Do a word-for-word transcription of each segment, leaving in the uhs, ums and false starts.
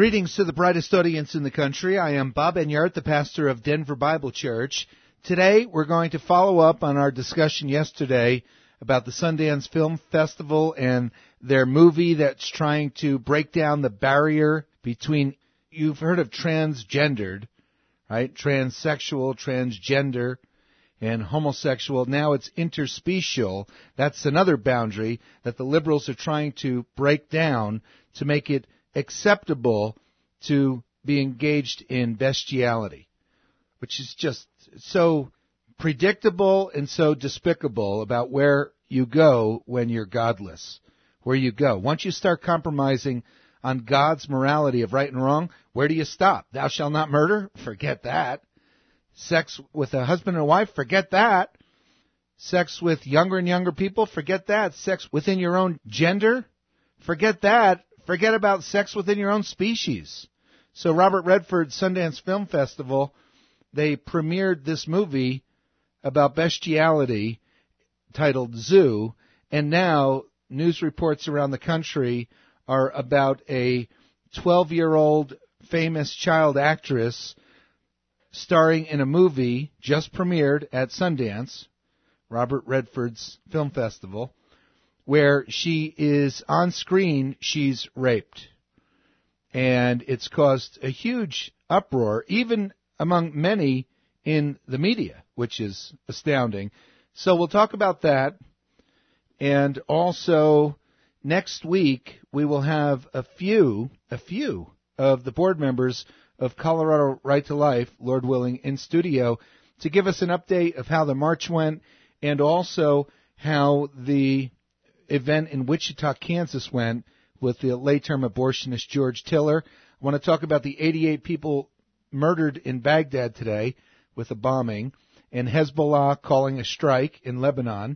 Greetings to the brightest audience in the country. I am Bob Enyart, the pastor of Denver Bible Church. Today, we're going to follow up on our discussion yesterday about the Sundance Film Festival and their movie that's trying to break down the barrier between, you've heard of transgendered, right? Transsexual, transgender, and homosexual. Now it's interspecial. That's another boundary that the liberals are trying to break down to make it acceptable to be engaged in bestiality, which is just so predictable and so despicable about where you go when you're godless, where you go. Once you start compromising on God's morality of right and wrong, where do you stop? Thou shalt not murder? Forget that. Sex with a husband and a wife? Forget that. Sex with younger and younger people? Forget that. Sex within your own gender? Forget that. Forget about sex within your own species. So Robert Redford Sundance Film Festival, they premiered this movie about bestiality titled Zoo, and now news reports around the country are about a twelve-year-old famous child actress starring in a movie just premiered at Sundance, Robert Redford's Film Festival, where she is on screen, she's raped. And it's caused a huge uproar, even among many in the media, which is astounding. So we'll talk about that. And also, next week, we will have a few, a few of the board members of Colorado Right to Life, Lord willing, in studio to give us an update of how the march went and also how the event in Wichita, Kansas went with the late-term abortionist George Tiller. I want to talk about the eighty-eight people murdered in Baghdad today with a bombing, and Hezbollah calling a strike in Lebanon.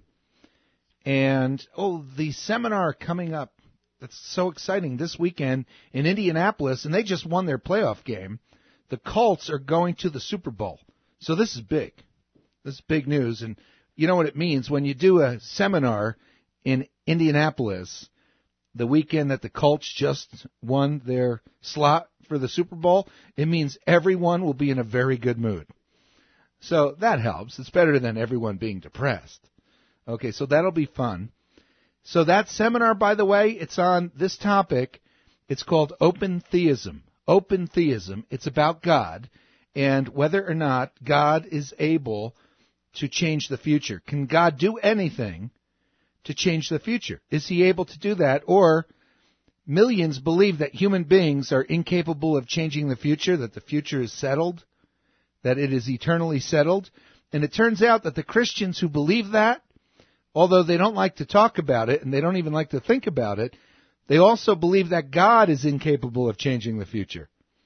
And, oh, the seminar coming up, that's so exciting, this weekend in Indianapolis, and they just won their playoff game. The Colts are going to the Super Bowl. So this is big. This is big news, and you know what it means when you do a seminar in Indianapolis the weekend that the Colts just won their slot for the Super Bowl. It means everyone will be in a very good mood. So that helps. It's better than everyone being depressed. Okay, so that'll be fun. So that seminar, by the way, it's on this topic. It's called Open Theism. Open Theism. It's about God and whether or not God is able to change the future. Can God do anything to change the future? Is he able to do that? Or millions believe that human beings are incapable of changing the future, that the future is settled, that it is eternally settled. And it turns out that the Christians who believe that, although they don't like to talk about it and they don't even like to think about it, they also believe that God is incapable of changing the future,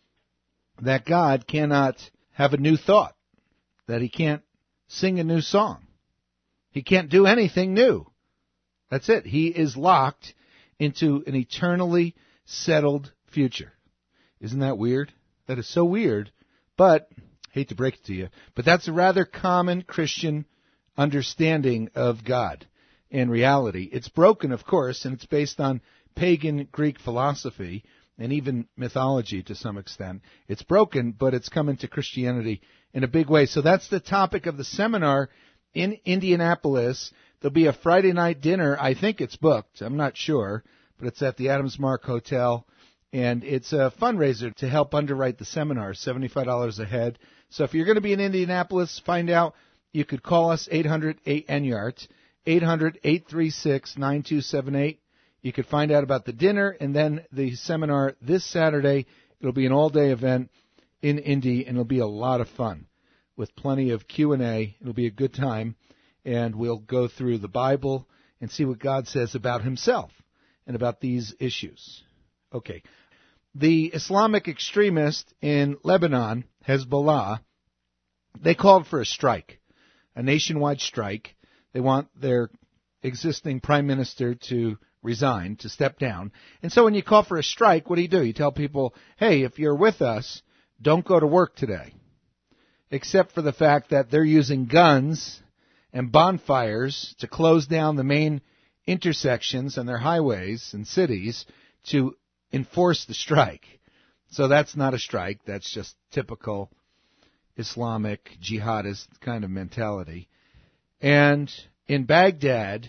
that God cannot have a new thought, that he can't sing a new song. He can't do anything new. That's it. He is locked into an eternally settled future. Isn't that weird? That is so weird, but, hate to break it to you, but that's a rather common Christian understanding of God and reality. It's broken, of course, and it's based on pagan Greek philosophy and even mythology to some extent. It's broken, but it's come into Christianity in a big way. So that's the topic of the seminar in Indianapolis. There'll be a Friday night dinner. I think it's booked. I'm not sure, but it's at the Adams Mark Hotel, and it's a fundraiser to help underwrite the seminar, seventy-five dollars a head. So if you're going to be in Indianapolis, find out. You could call us, eight hundred eight N Y A R T, eight hundred eight three six nine two seven eight. You could find out about the dinner and then the seminar this Saturday. It'll be an all-day event in Indy, and it'll be a lot of fun with plenty of Q and A. It'll be a good time, and we'll go through the Bible and see what God says about himself and about these issues. Okay. The Islamic extremist in Lebanon, Hezbollah, they called for a strike, a nationwide strike. They want their existing prime minister to resign, to step down. And so when you call for a strike, what do you do? You tell people, hey, if you're with us, don't go to work today. Except for the fact that they're using guns and bonfires to close down the main intersections and their highways and cities to enforce the strike. So that's not a strike. That's just typical Islamic jihadist kind of mentality. And in Baghdad,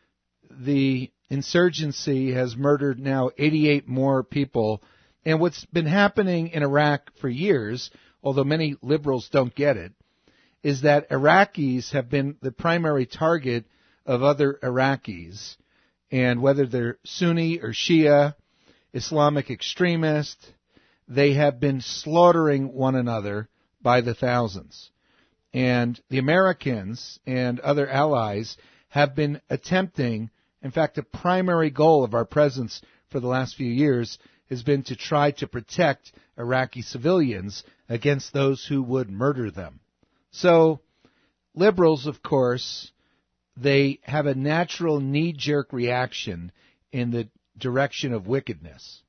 the insurgency has murdered now eighty-eight more people. And what's been happening in Iraq for years, although many liberals don't get it, is that Iraqis have been the primary target of other Iraqis. And whether they're Sunni or Shia, Islamic extremists, they have been slaughtering one another by the thousands. And the Americans and other allies have been attempting, in fact, the primary goal of our presence for the last few years has been to try to protect Iraqi civilians against those who would murder them. So, liberals, of course, they have a natural knee-jerk reaction in the direction of wickedness.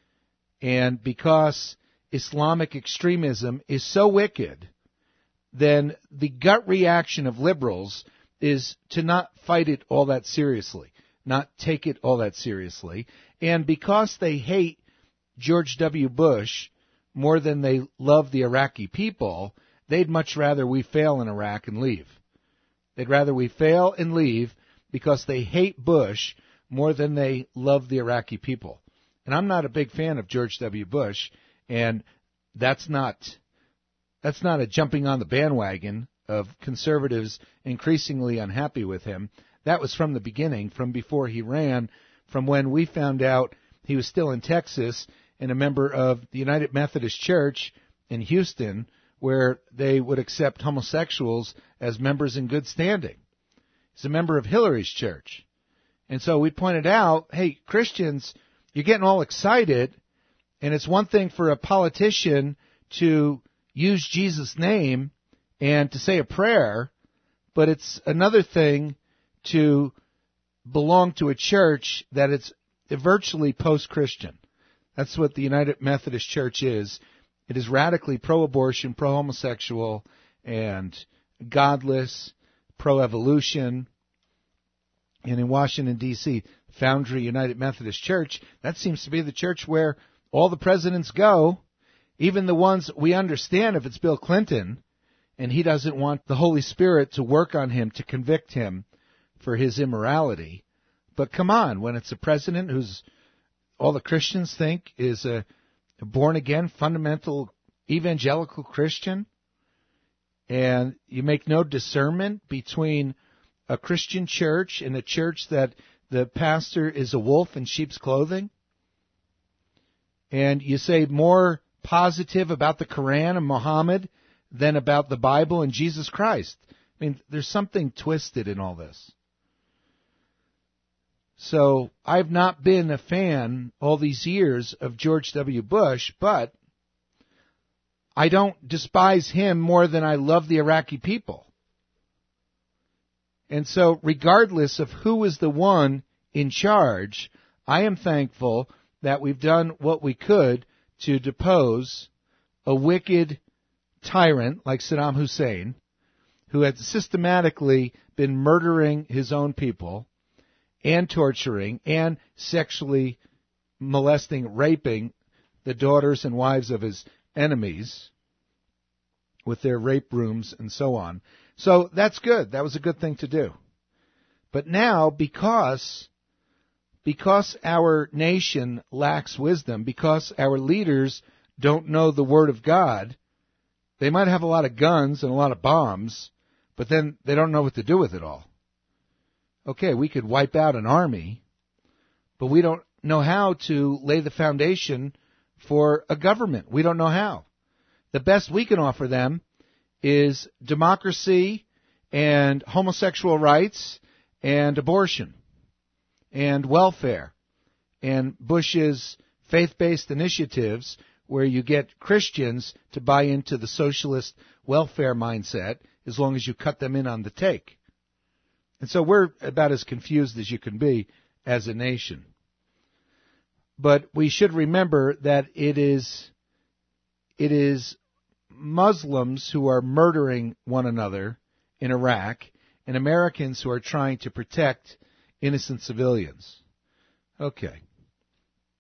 And because Islamic extremism is so wicked, then the gut reaction of liberals is to not fight it all that seriously, not take it all that seriously. And because they hate George W. Bush more than they love the Iraqi people, they'd much rather we fail in Iraq and leave. They'd rather we fail and leave because they hate Bush more than they love the Iraqi people. And I'm not a big fan of George W. Bush, and that's not that's not a jumping on the bandwagon of conservatives increasingly unhappy with him. That was from the beginning, from before he ran, from when we found out he was still in Texas and a member of the United Methodist Church in Houston, where they would accept homosexuals as members in good standing. He's a member of Hillary's church. And so we pointed out, hey, Christians, you're getting all excited, and it's one thing for a politician to use Jesus' name and to say a prayer, but it's another thing to belong to a church that it's virtually post-Christian. That's what the United Methodist Church is. It is radically pro-abortion, pro-homosexual, and godless, pro-evolution. And in Washington, D C, Foundry United Methodist Church, that seems to be the church where all the presidents go, even the ones we understand if it's Bill Clinton, and he doesn't want the Holy Spirit to work on him, to convict him for his immorality. But come on, when it's a president who's all the Christians think is a born-again, fundamental, evangelical Christian, and you make no discernment between a Christian church and a church that the pastor is a wolf in sheep's clothing, and you say more positive about the Quran and Muhammad than about the Bible and Jesus Christ. I mean, there's something twisted in all this. So I've not been a fan all these years of George W. Bush, but I don't despise him more than I love the Iraqi people. And so regardless of who is the one in charge, I am thankful that we've done what we could to depose a wicked tyrant like Saddam Hussein, who had systematically been murdering his own people and torturing and sexually molesting, raping the daughters and wives of his enemies with their rape rooms and so on. So that's good. That was a good thing to do. But now, because, because our nation lacks wisdom, because our leaders don't know the Word of God, they might have a lot of guns and a lot of bombs, but then they don't know what to do with it all. Okay, we could wipe out an army, but we don't know how to lay the foundation for a government. We don't know how. The best we can offer them is democracy and homosexual rights and abortion and welfare and Bush's faith-based initiatives where you get Christians to buy into the socialist welfare mindset as long as you cut them in on the take. And so we're about as confused as you can be as a nation. But we should remember that it is it is Muslims who are murdering one another in Iraq and Americans who are trying to protect innocent civilians. Okay.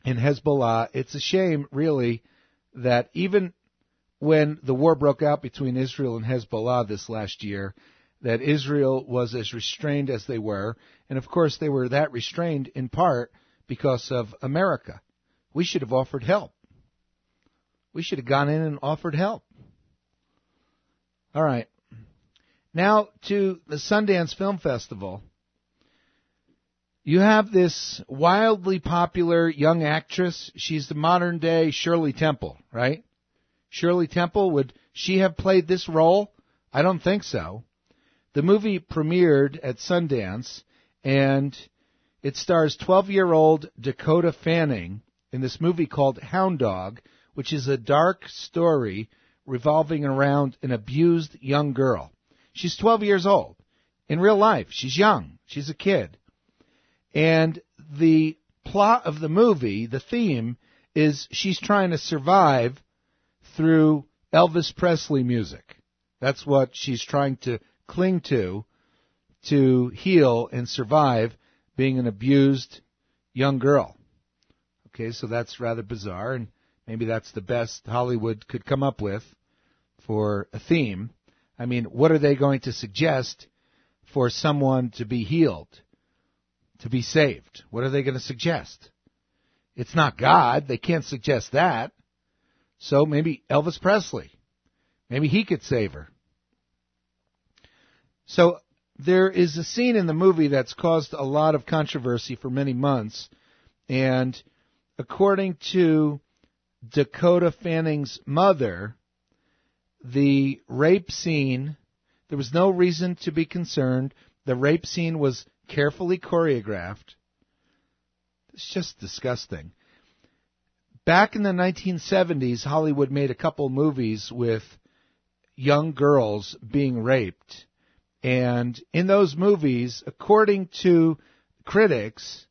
and Hezbollah. It's a shame, really, that even when the war broke out between Israel and Hezbollah this last year, that Israel was as restrained as they were. And, of course, they were that restrained in part because of America. We should have offered help. We should have gone in and offered help. All right. Now to the Sundance Film Festival. You have this wildly popular young actress. She's the modern-day Shirley Temple, right? Shirley Temple, would she have played this role? I don't think so. The movie premiered at Sundance, and it stars twelve-year-old Dakota Fanning in this movie called Hound Dog, which is a dark story revolving around an abused young girl. She's twelve years old. In real life, she's young. She's a kid. And the plot of the movie, the theme, is she's trying to survive through Elvis Presley music. That's what she's trying to cling to, to heal and survive being an abused young girl. Okay, so that's rather bizarre, and maybe that's the best Hollywood could come up with for a theme. I mean, what are they going to suggest for someone to be healed, to be saved? What are they going to suggest? It's not God. They can't suggest that. So maybe Elvis Presley. Maybe he could save her. So there is a scene in the movie that's caused a lot of controversy for many months, and according to Dakota Fanning's mother, the rape scene, there was no reason to be concerned. The rape scene was carefully choreographed. It's just disgusting. Back in the nineteen seventies, Hollywood made a couple movies with young girls being raped. And in those movies, according to critics,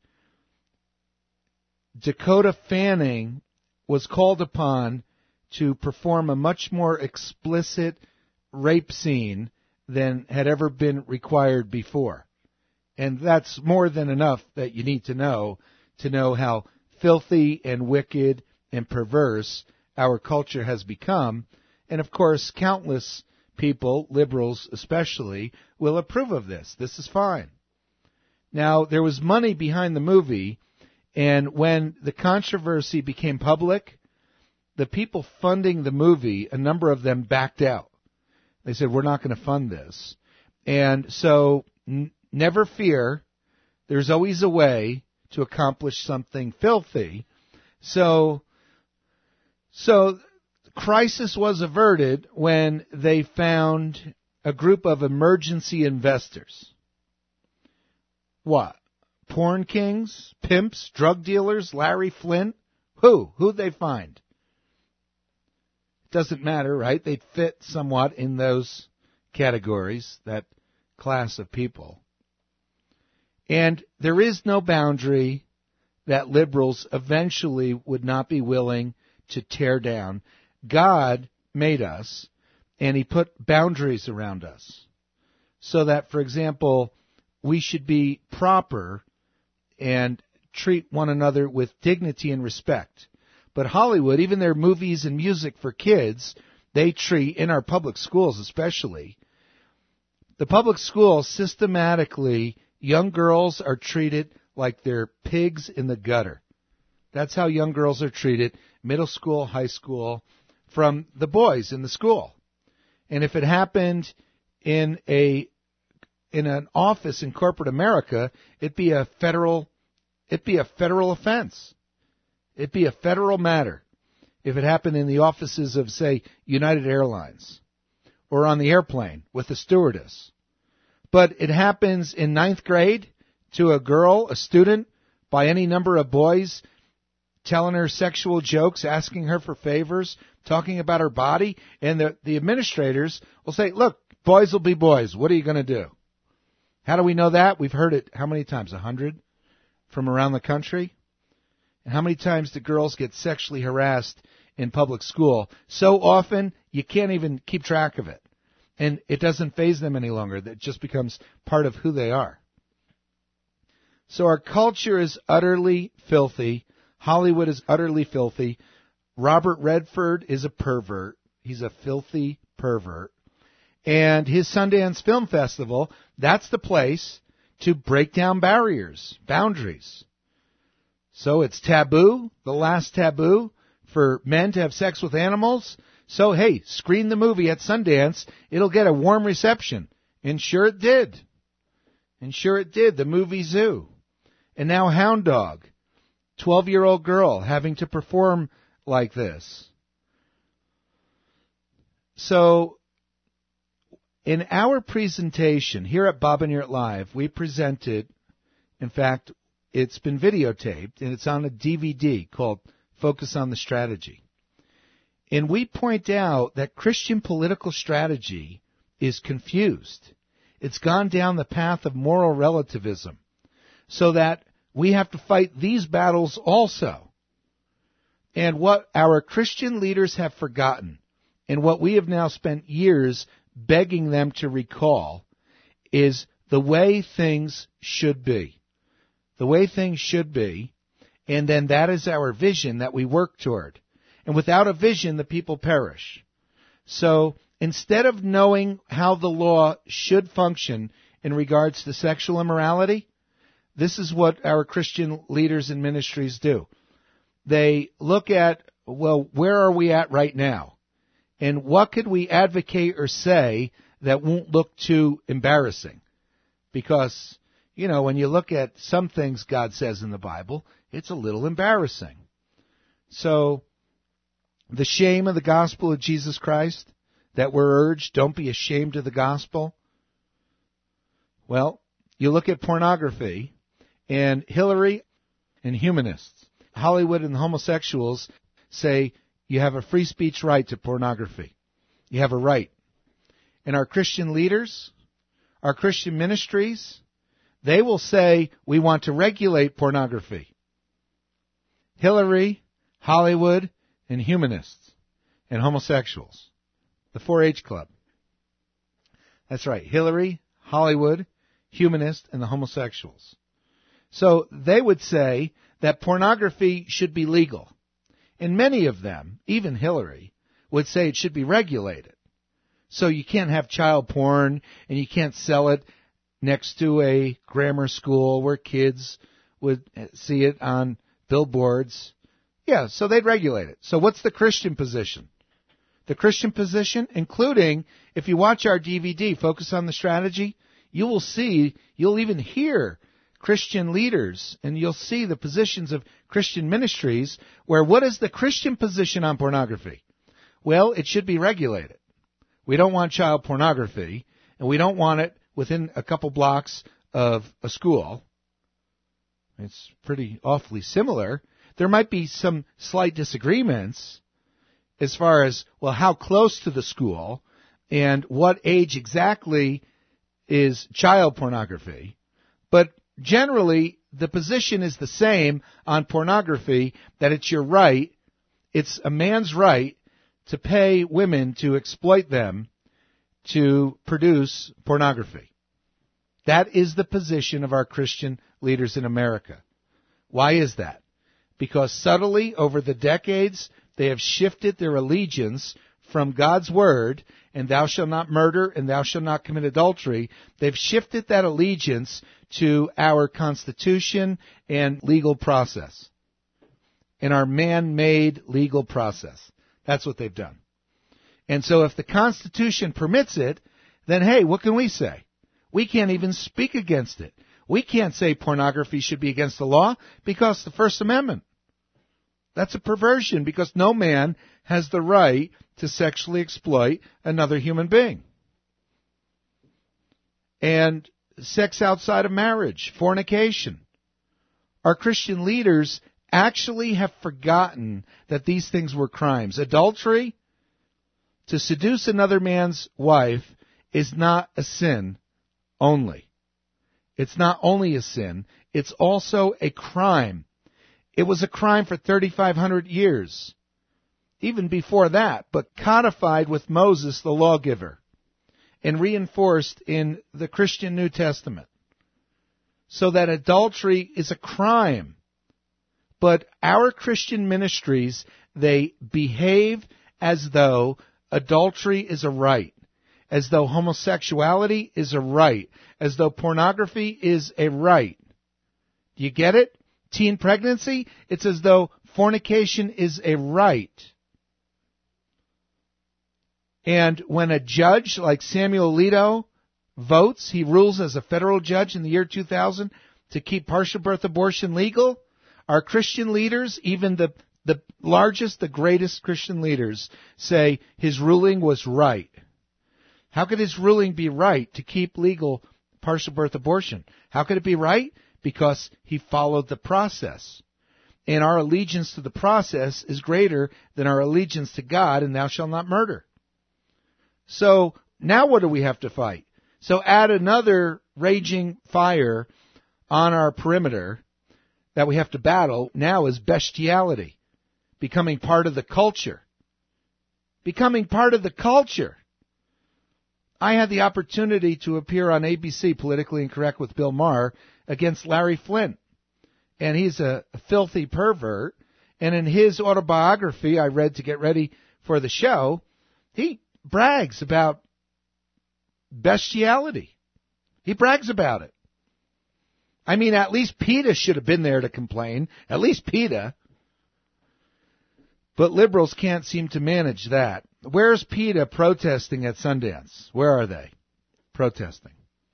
Dakota Fanning was called upon to perform a much more explicit rape scene than had ever been required before. And that's more than enough that you need to know to know how filthy and wicked and perverse our culture has become. And, of course, countless people, liberals especially, will approve of this. This is fine. Now, there was money behind the movie, and when the controversy became public, the people funding the movie, a number of them backed out. They said, we're not going to fund this. And so, n- never fear, there's always a way to accomplish something filthy. So, so crisis was averted when they found a group of emergency investors. What? Porn kings? Pimps? Drug dealers? Larry Flint? Who? Who'd they find? Doesn't matter, right? They'd fit somewhat in those categories, that class of people. And there is no boundary that liberals eventually would not be willing to tear down. God made us, and He put boundaries around us so that, for example, we should be proper and treat one another with dignity and respect. But Hollywood, even their movies and music for kids, they treat, in our public schools especially, the public schools systematically, young girls are treated like they're pigs in the gutter. That's how young girls are treated, middle school, high school, from the boys in the school. And if it happened in a in an office in corporate America, it'd be a federal it'd be a federal offense. It'd be a federal matter if it happened in the offices of, say, United Airlines or on the airplane with a stewardess. But it happens in ninth grade to a girl, a student, by any number of boys, telling her sexual jokes, asking her for favors, talking about her body, and the, the administrators will say, look, boys will be boys. What are you going to do? How do we know that? We've heard it how many times? A hundred from around the country? And how many times do girls get sexually harassed in public school? So often, you can't even keep track of it. And it doesn't faze them any longer. It just becomes part of who they are. So our culture is utterly filthy. Hollywood is utterly filthy. Robert Redford is a pervert. He's a filthy pervert. And his Sundance Film Festival, that's the place to break down barriers, boundaries. So it's taboo, the last taboo, for men to have sex with animals. So, hey, screen the movie at Sundance. It'll get a warm reception. And sure it did. And sure it did, the movie Zoo. And now Hound Dog, twelve-year-old girl having to perform like this. So, in our presentation here at Bob and Yurt Live, we presented, in fact, it's been videotaped, and it's on a D V D called Focus on the Strategy. And we point out that Christian political strategy is confused. It's gone down the path of moral relativism, so that we have to fight these battles also. And what our Christian leaders have forgotten, and what we have now spent years begging them to recall, is the way things should be. The way things should be, and then that is our vision that we work toward. And without a vision, the people perish. So instead of knowing how the law should function in regards to sexual immorality, this is what our Christian leaders and ministries do. They look at, well, where are we at right now? And what could we advocate or say that won't look too embarrassing? Because, you know, when you look at some things God says in the Bible, it's a little embarrassing. So, the shame of the gospel of Jesus Christ that we're urged, don't be ashamed of the gospel. Well, you look at pornography, and Hillary and humanists, Hollywood and the homosexuals say you have a free speech right to pornography. You have a right. And our Christian leaders, our Christian ministries, they will say we want to regulate pornography. Hillary, Hollywood, and humanists, and homosexuals. The four H Club. That's right. Hillary, Hollywood, humanists, and the homosexuals. So they would say that pornography should be legal. And many of them, even Hillary, would say it should be regulated. So you can't have child porn, and you can't sell it next to a grammar school where kids would see it on billboards. Yeah, so they'd regulate it. So what's the Christian position? The Christian position, including, if you watch our D V D, Focus on the Strategy, you will see, you'll even hear Christian leaders, and you'll see the positions of Christian ministries, where what is the Christian position on pornography? Well, it should be regulated. We don't want child pornography, and we don't want it within a couple blocks of a school. It's pretty awfully similar. There might be some slight disagreements as far as, well, how close to the school and what age exactly is child pornography. But generally, the position is the same on pornography, that it's your right, it's a man's right to pay women to exploit them to produce pornography. That is the position of our Christian leaders in America. Why is that? Because subtly, over the decades, they have shifted their allegiance from God's word, and thou shalt not murder, and thou shalt not commit adultery. They've shifted that allegiance to our Constitution and legal process, and our man-made legal process. That's what they've done. And so if the Constitution permits it, then hey, what can we say? We can't even speak against it. We can't say pornography should be against the law because the First Amendment. That's a perversion, because no man has the right to sexually exploit another human being. And sex outside of marriage, fornication. Our Christian leaders actually have forgotten that these things were crimes. Adultery, to seduce another man's wife, is not a sin only. It's not only a sin, it's also a crime. It was a crime for thirty-five hundred years, even before that, but codified with Moses, the lawgiver, and reinforced in the Christian New Testament, so that adultery is a crime. But our Christian ministries, they behave as though adultery is a right, as though homosexuality is a right, as though pornography is a right. Do you get it? Teen pregnancy, it's as though fornication is a right. And when a judge like Samuel Alito votes, he rules as a federal judge in the year two thousand to keep partial birth abortion legal, our Christian leaders, even the, the largest, the greatest Christian leaders, say his ruling was right. How could his ruling be right to keep legal partial birth abortion? How could it be right? Because he followed the process. And our allegiance to the process is greater than our allegiance to God, and thou shalt not murder. So now what do we have to fight? So add another raging fire on our perimeter that we have to battle now is bestiality, becoming part of the culture. Becoming part of the culture. I had the opportunity to appear on A B C, Politically Incorrect with Bill Maher, against Larry Flint. And he's a filthy pervert. And in his autobiography I read to get ready for the show, he brags about bestiality. He brags about it. I mean, at least PETA should have been there to complain. At least PETA. But liberals can't seem to manage that. Where's PETA protesting at Sundance? Where are they protesting?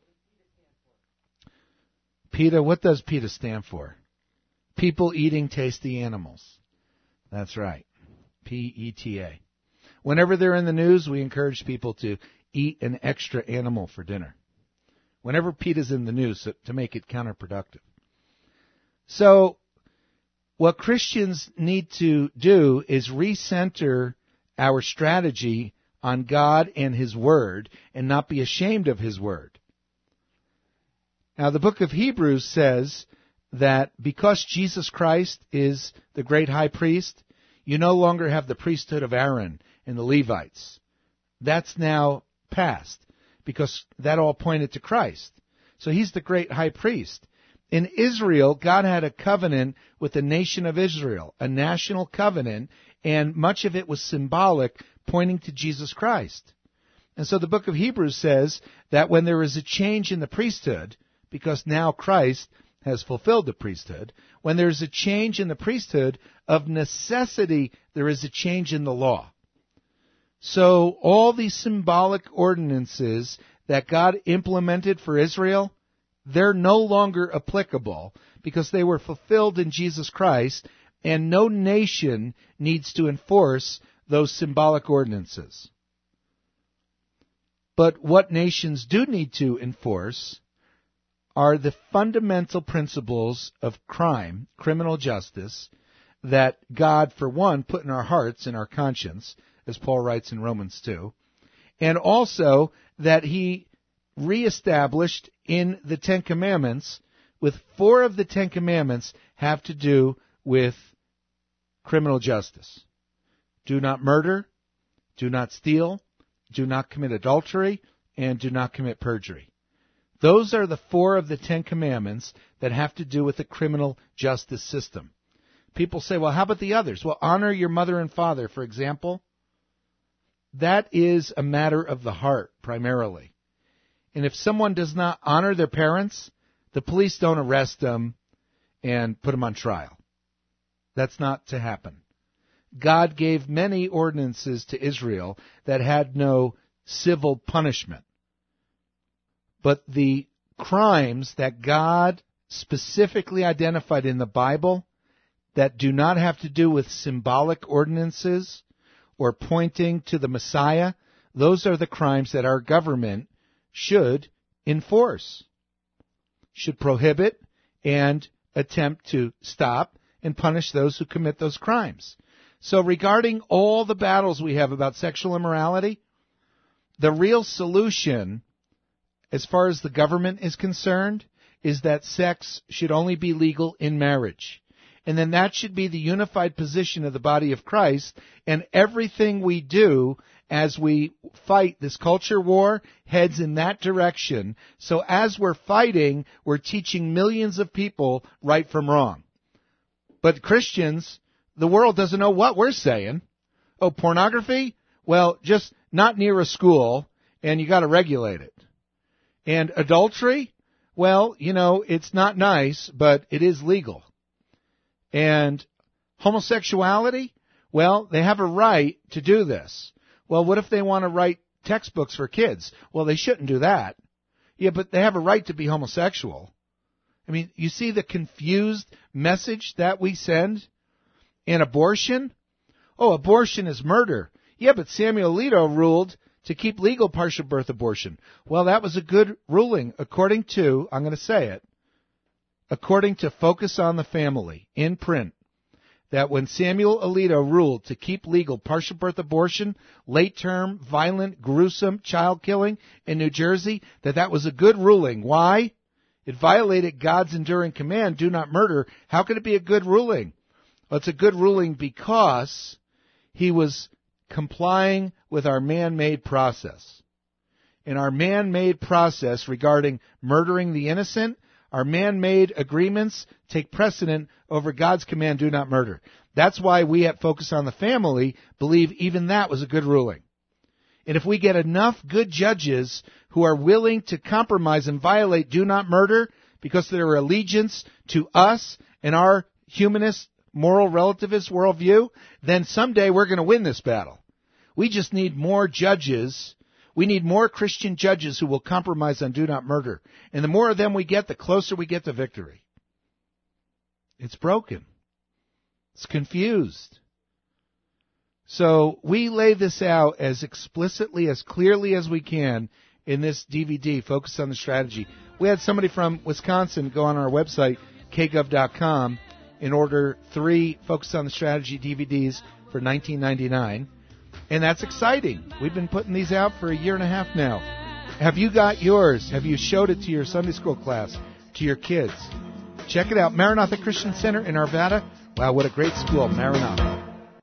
PETA, what does PETA stand for? People Eating Tasty Animals. That's right. P E T A. Whenever they're in the news, we encourage people to eat an extra animal for dinner. Whenever PETA's in the news, to make it counterproductive. So, what Christians need to do is recenter our strategy on God and His Word and not be ashamed of His Word. Now, the book of Hebrews says that because Jesus Christ is the great high priest, you no longer have the priesthood of Aaron and the Levites. That's now past, because that all pointed to Christ. So he's the great high priest. In Israel, God had a covenant with the nation of Israel, a national covenant, and much of it was symbolic, pointing to Jesus Christ. And so the book of Hebrews says that when there is a change in the priesthood, because now Christ has fulfilled the priesthood, when there is a change in the priesthood, of necessity there is a change in the law. So all these symbolic ordinances that God implemented for Israel, they're no longer applicable because they were fulfilled in Jesus Christ, and no nation needs to enforce those symbolic ordinances. But what nations do need to enforce are the fundamental principles of crime, criminal justice, that God, for one, put in our hearts, in our conscience, as Paul writes in Romans two, and also that he reestablished in the Ten Commandments, with four of the Ten Commandments have to do with criminal justice. Do not murder, do not steal, do not commit adultery, and do not commit perjury. Those are the four of the Ten Commandments that have to do with the criminal justice system. People say, well, how about the others? Well, honor your mother and father, for example. That is a matter of the heart, primarily. And if someone does not honor their parents, the police don't arrest them and put them on trial. That's not to happen. God gave many ordinances to Israel that had no civil punishment. But the crimes that God specifically identified in the Bible that do not have to do with symbolic ordinances or pointing to the Messiah, those are the crimes that our government should enforce, should prohibit, and attempt to stop and punish those who commit those crimes. So regarding all the battles we have about sexual immorality, the real solution, as far as the government is concerned, is that sex should only be legal in marriage. And then that should be the unified position of the body of Christ, and everything we do as we fight this culture war heads in that direction. So as we're fighting, we're teaching millions of people right from wrong. But Christians, the world doesn't know what we're saying. Oh, pornography? Well, just not near a school, and you got to regulate it. And adultery? Well, you know, it's not nice, but it is legal. And homosexuality? Well, they have a right to do this. Well, what if they want to write textbooks for kids? Well, they shouldn't do that. Yeah, but they have a right to be homosexual. I mean, you see the confused message that we send? And abortion? Oh, abortion is murder. Yeah, but Samuel Alito ruled to keep legal partial birth abortion. Well, that was a good ruling according to, I'm going to say it, according to Focus on the Family in print, that when Samuel Alito ruled to keep legal partial birth abortion, late-term, violent, gruesome child killing in New Jersey, that that was a good ruling. Why? It violated God's enduring command, do not murder. How could it be a good ruling? Well, it's a good ruling because he was complying with our man-made process. In our man-made process regarding murdering the innocent, our man-made agreements take precedent over God's command, do not murder. That's why we at Focus on the Family believe even that was a good ruling. And if we get enough good judges who are willing to compromise and violate do not murder because of their allegiance to us and our humanist, moral relativist worldview, then someday we're going to win this battle. We just need more judges. We need more Christian judges who will compromise on do not murder. And the more of them we get, the closer we get to victory. It's broken. It's confused. So we lay this out as explicitly, as clearly as we can in this D V D, Focus on the Strategy. We had somebody from Wisconsin go on our website, k gov dot com, and order three Focus on the Strategy D V Ds for nineteen ninety-nine dollars. And that's exciting. We've been putting these out for a year and a half now. Have you got yours? Have you showed it to your Sunday school class, to your kids? Check it out. Maranatha Christian Center in Arvada. Wow, what a great school, Maranatha.